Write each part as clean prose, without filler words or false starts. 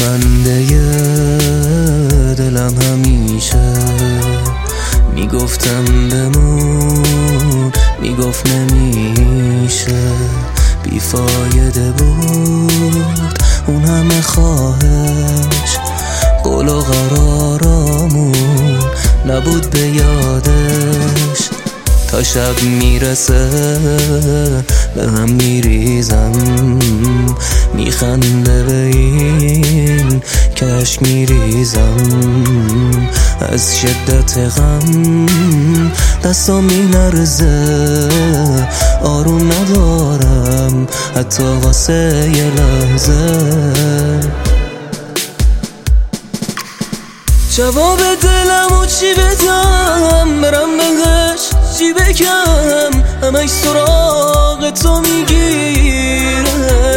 خنده دلم همیشه میگفتم بمون، میگفت نمیشه. بیفایده بود اون همه خواهش، قول و قرارامون نبود به یادش. تا شب میرسه به هم میریزم، میخنده به این کش میریزم. از شدت غم دستم میلرزه، آروم ندارم حتی واسه یه لحظه. جواب دلمو چی بدم، برم بهش چی بگم، همش سراغ تو میگیره.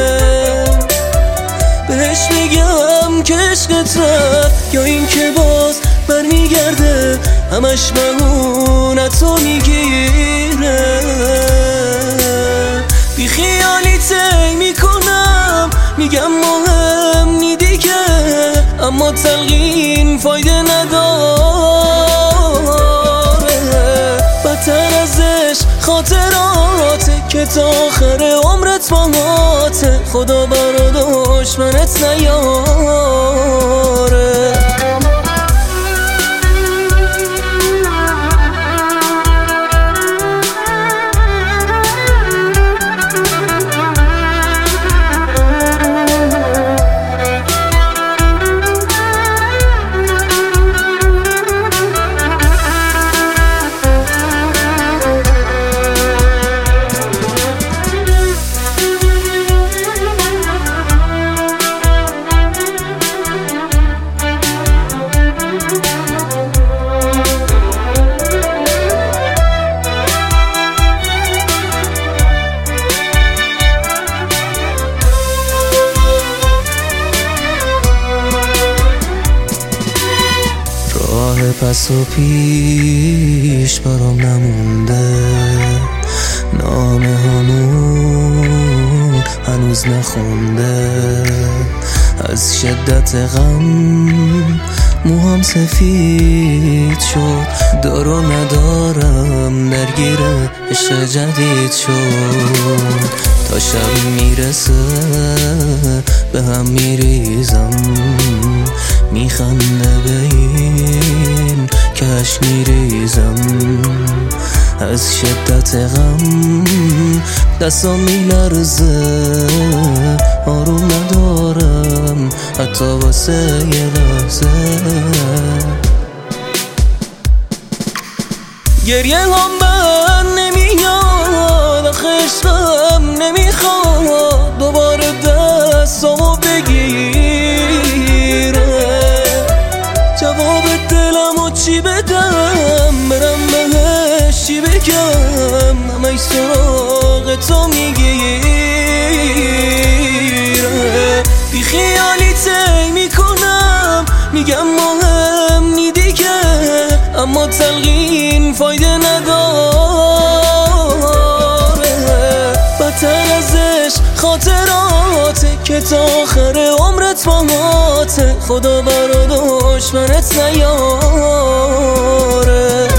بهش میگم که عشقته یا این که باز برمیگرده، همش مهونت تو میگیره. بی خیالی تی میکنم، میگم مهم نی دیگه، اما تلقین فایده نداره. بدتر ازش خاطراته که تا آخر عمرت باهاته، خدا برا دشمنت نیاره. پس و پیش برام نمونده، نامه همون هنوز نخونده. از شدت غم موهام سفید شد، دار و ندارم درگیر عشق جدید شد. تا شب میرسه به هم میریزم، میخنده به این کش میریزم. از شدت غم دستم میلرزه، آروم ندارم حتی واسه یه لحظه. گریه هم بر نمیاد، آخه عشقم نمیخواد دوباره دستامو بگیره. جواب دلمو چی بدم، برم بهش چی بگم، همش سراغ تو میگیره. بی خیالی تی میکنم، میگم مهم نی دیگه، اما تلقین فایده نداره. بدتر ازش خاطراته که تا آخر عمرت باهاته، خدا برا دشمنت نیاره.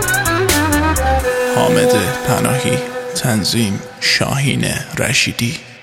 حامد پناهی، تنظیم شاهین رشیدی.